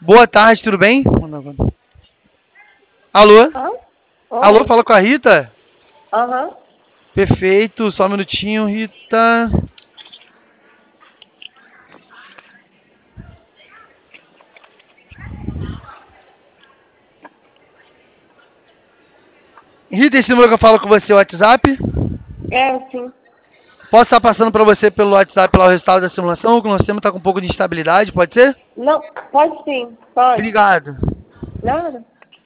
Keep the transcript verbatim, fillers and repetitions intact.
Boa tarde, tudo bem? Alô? Hã? Alô, fala com a Rita? Aham. Perfeito, só um minutinho, Rita. Rita, esse número que eu falo com você é o WhatsApp? É, sim. Posso estar passando para você pelo WhatsApp lá o resultado da simulação, que o nosso sistema está com um pouco de instabilidade, pode ser? Não, pode sim, pode. Obrigado. Nada.